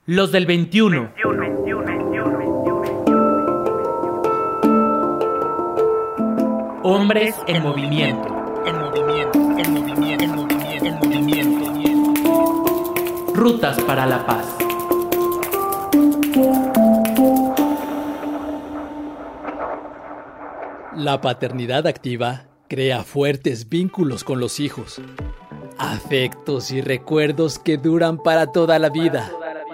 Los del 21. Hombres en movimiento. Rutas para la paz. La paternidad activa crea fuertes vínculos con los hijos, afectos y recuerdos que duran para toda la vida.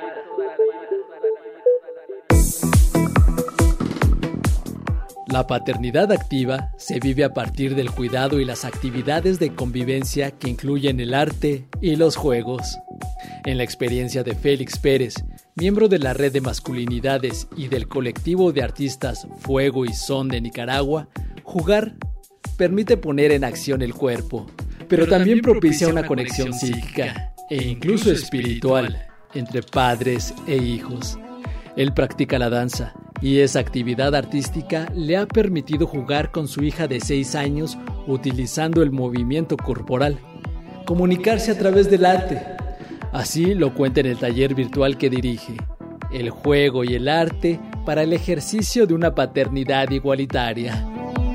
La paternidad activa se vive a partir del cuidado y las actividades de convivencia que incluyen el arte y los juegos. En la experiencia de Félix Pérez, miembro de la Red de Masculinidades y del colectivo de artistas Fuego y Son de Nicaragua, jugar permite poner en acción el cuerpo, pero también propicia una conexión psíquica e incluso espiritual entre padres e hijos. Él practica la danza y esa actividad artística le ha permitido jugar con su hija de 6 años utilizando el movimiento corporal, comunicarse a través del arte. Así lo cuenta en el taller virtual que dirige, el juego y el arte para el ejercicio de una paternidad igualitaria.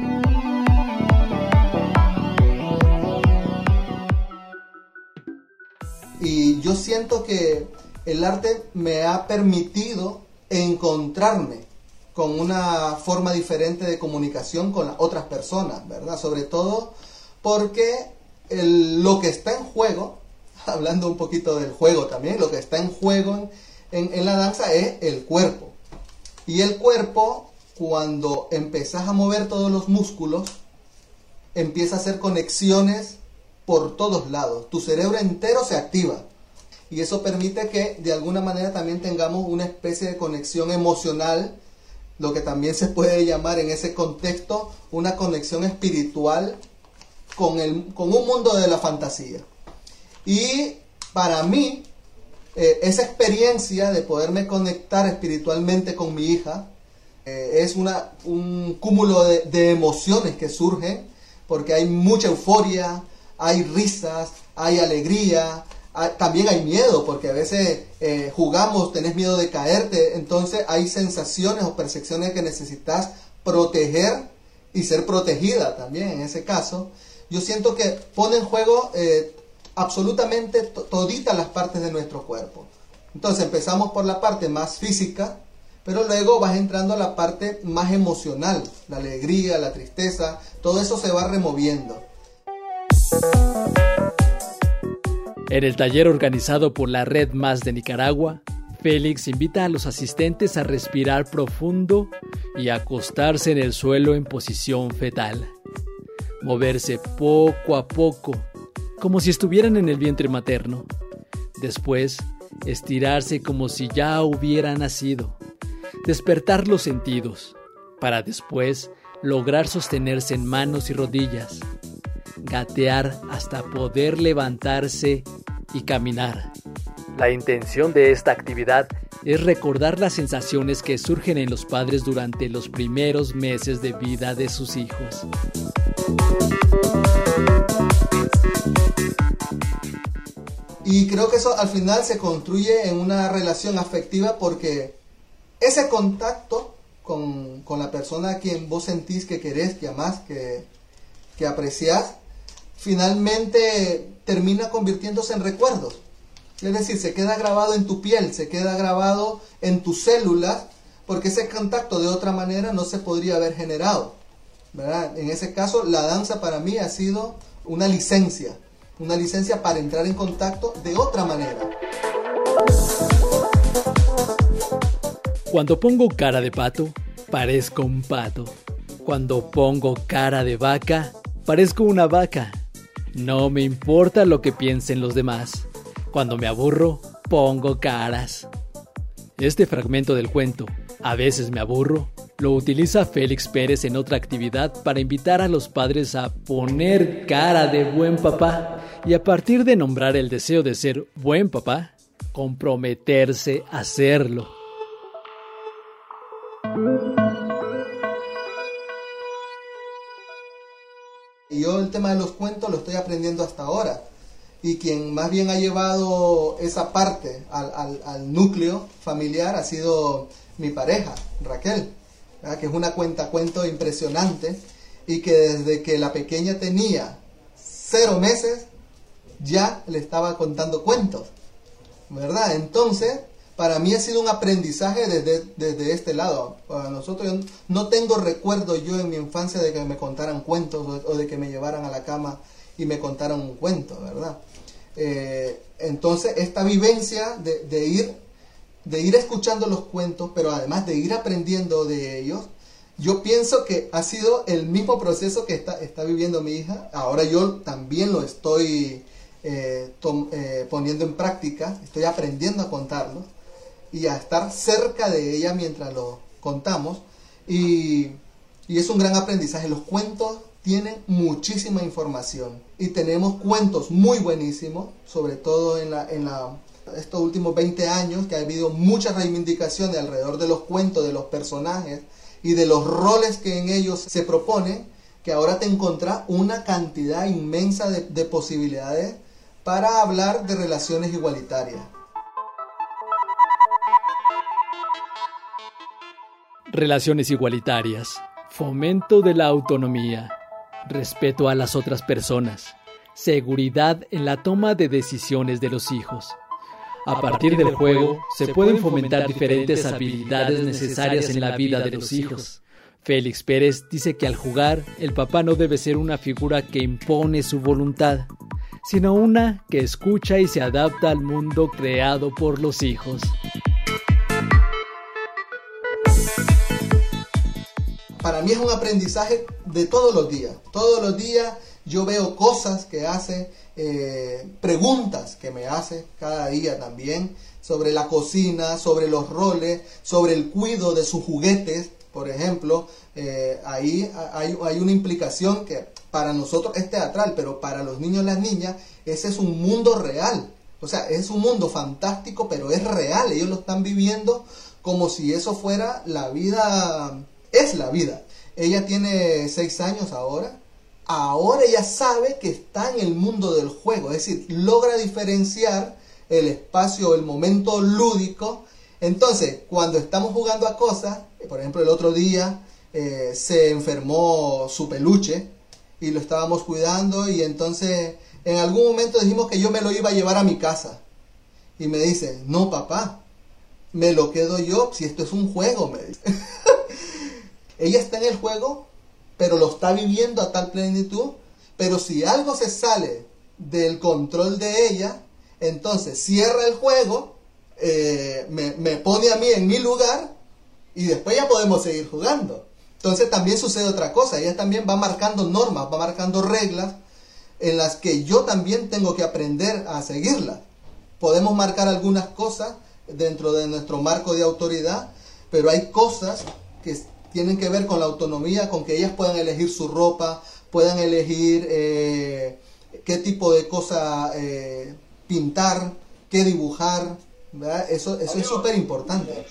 Y yo siento que el arte me ha permitido encontrarme con una forma diferente de comunicación con las otras personas, ¿verdad? Sobre todo porque lo que está en juego, hablando un poquito del juego también, lo que está en juego en la danza es el cuerpo. Y el cuerpo, cuando empezás a mover todos los músculos, empieza a hacer conexiones por todos lados. Tu cerebro entero se activa. Y eso permite que de alguna manera también tengamos una especie de conexión emocional, lo que también se puede llamar en ese contexto una conexión espiritual con un mundo de la fantasía. Y para mí, esa experiencia de poderme conectar espiritualmente con mi hija es un cúmulo de emociones que surgen, porque hay mucha euforia, hay risas, hay alegría, también hay miedo, porque a veces jugamos, tenés miedo de caerte, entonces hay sensaciones o percepciones que necesitas proteger y ser protegida también en ese caso. Yo siento que pone en juego absolutamente toditas las partes de nuestro cuerpo. Entonces empezamos por la parte más física, pero luego vas entrando a la parte más emocional, la alegría, la tristeza, todo eso se va removiendo. En el taller organizado por la Red Más de Nicaragua, Félix invita a los asistentes a respirar profundo y a acostarse en el suelo en posición fetal. Moverse poco a poco, como si estuvieran en el vientre materno. Después, estirarse como si ya hubieran nacido. Despertar los sentidos, para después lograr sostenerse en manos y rodillas. Gatear hasta poder levantarse y caminar. La intención de esta actividad es recordar las sensaciones que surgen en los padres durante los primeros meses de vida de sus hijos. Y creo que eso al final se construye en una relación afectiva, porque ese contacto con la persona a quien vos sentís que querés, que amás, que apreciás, finalmente termina convirtiéndose en recuerdos. Es decir, se queda grabado en tu piel, se queda grabado en tus células, porque ese contacto de otra manera no se podría haber generado, ¿verdad? En ese caso, la danza para mí ha sido una licencia para entrar en contacto de otra manera. Cuando pongo cara de pato, parezco un pato. Cuando pongo cara de vaca, parezco una vaca. No me importa lo que piensen los demás. Cuando me aburro, pongo caras. Este fragmento del cuento, A veces me aburro, lo utiliza Félix Pérez en otra actividad para invitar a los padres a poner cara de buen papá y a partir de nombrar el deseo de ser buen papá, comprometerse a hacerlo. Yo el tema de los cuentos lo estoy aprendiendo hasta ahora. y quien más bien ha llevado esa parte al núcleo familiar ha sido mi pareja, Raquel, ¿verdad? Que es una cuentacuentos impresionante y que desde que la pequeña tenía 0 meses ya le estaba contando cuentos, ¿verdad? Entonces, para mí ha sido un aprendizaje desde este lado. Para nosotros, yo no tengo recuerdo yo en mi infancia de que me contaran cuentos o de que me llevaran a la cama y me contaran un cuento, ¿verdad? Entonces, esta vivencia de ir escuchando los cuentos, pero además de ir aprendiendo de ellos, yo pienso que ha sido el mismo proceso que está viviendo mi hija. Ahora yo también lo estoy poniendo en práctica, estoy aprendiendo a contarlo y a estar cerca de ella mientras lo contamos, y es un gran aprendizaje. Los cuentos tienen muchísima información y tenemos cuentos muy buenísimos, sobre todo en estos últimos 20 años, que ha habido mucha reivindicación alrededor de los cuentos, de los personajes y de los roles que en ellos se proponen, que ahora te encontrás una cantidad inmensa de posibilidades para hablar de relaciones igualitarias. Relaciones igualitarias, fomento de la autonomía, respeto a las otras personas, seguridad en la toma de decisiones de los hijos. A partir del juego se pueden fomentar diferentes habilidades necesarias en la vida de los hijos. Félix Pérez dice que al jugar, el papá no debe ser una figura que impone su voluntad, sino una que escucha y se adapta al mundo creado por los hijos. Para mí es un aprendizaje de todos los días. Todos los días yo veo cosas que hace, preguntas que me hace cada día también, sobre la cocina, sobre los roles, sobre el cuidado de sus juguetes, por ejemplo. Ahí hay una implicación que para nosotros es teatral, pero para los niños y las niñas ese es un mundo real. O sea, es un mundo fantástico, pero es real. Ellos lo están viviendo como si eso fuera la vida. Es la vida. Ella tiene 6 años ahora. Ahora ella sabe que está en el mundo del juego. Es decir, logra diferenciar el espacio, el momento lúdico. Entonces, cuando estamos jugando a cosas, por ejemplo, el otro día se enfermó su peluche y lo estábamos cuidando, y entonces en algún momento dijimos que yo me lo iba a llevar a mi casa. Y me dice, no papá, me lo quedo yo, si esto es un juego, me dice. Ella está en el juego, pero lo está viviendo a tal plenitud, pero si algo se sale del control de ella, entonces cierra el juego, me pone a mí en mi lugar, y después ya podemos seguir jugando. Entonces también sucede otra cosa, ella también va marcando normas, va marcando reglas, en las que yo también tengo que aprender a seguirlas. Podemos marcar algunas cosas dentro de nuestro marco de autoridad, pero hay cosas que tienen que ver con la autonomía, con que ellas puedan elegir su ropa, puedan elegir qué tipo de cosa pintar, qué dibujar, ¿verdad? Eso es súper importante.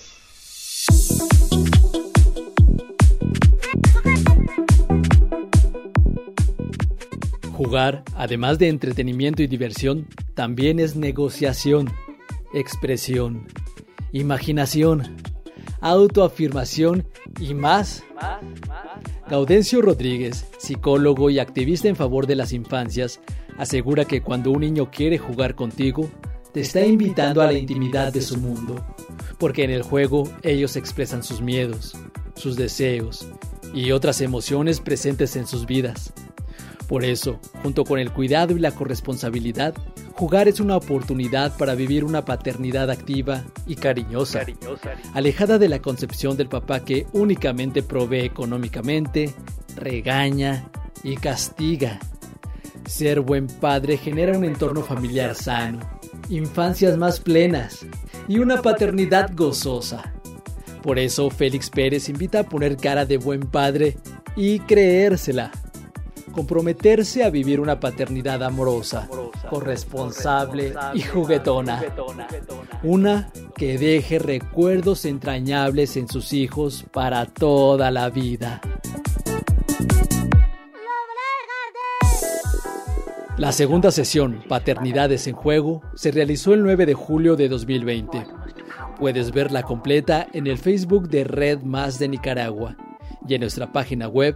Jugar, además de entretenimiento y diversión, también es negociación, expresión, imaginación, autoafirmación y más. Gaudencio Rodríguez, psicólogo y activista en favor de las infancias, asegura que cuando un niño quiere jugar contigo, te está invitando a la intimidad de su mundo, porque en el juego ellos expresan sus miedos, sus deseos y otras emociones presentes en sus vidas. Por eso, junto con el cuidado y la corresponsabilidad, jugar es una oportunidad para vivir una paternidad activa y cariñosa, alejada de la concepción del papá que únicamente provee económicamente, regaña y castiga. Ser buen padre genera un entorno familiar sano, infancias más plenas y una paternidad gozosa. Por eso, Félix Pérez invita a poner cara de buen padre y creérsela. Comprometerse a vivir una paternidad amorosa, corresponsable y juguetona. Una que deje recuerdos entrañables en sus hijos para toda la vida. La segunda sesión, Paternidades en Juego, se realizó el 9 de julio de 2020. Puedes verla completa en el Facebook de Red Más de Nicaragua y en nuestra página web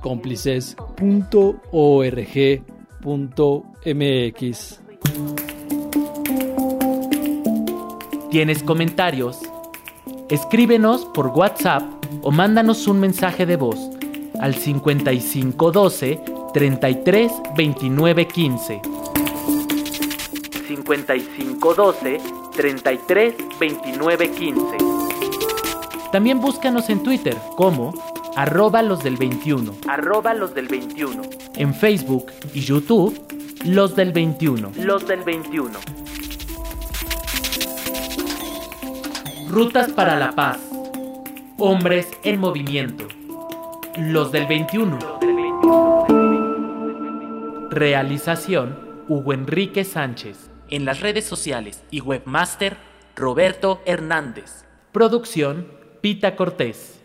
cómplices.org.mx. ¿Tienes comentarios? Escríbenos por WhatsApp o mándanos un mensaje de voz al 5512 33 29 15. 5512 33 29 15. También búscanos en Twitter como @losdel21. @losdel21. En Facebook y YouTube, Los del 21. Los del 21. Rutas para la Paz. Hombres en movimiento. Los del 21. Realización: Hugo Enrique Sánchez. En las redes sociales y webmaster: Roberto Hernández. Producción: Pita Cortés.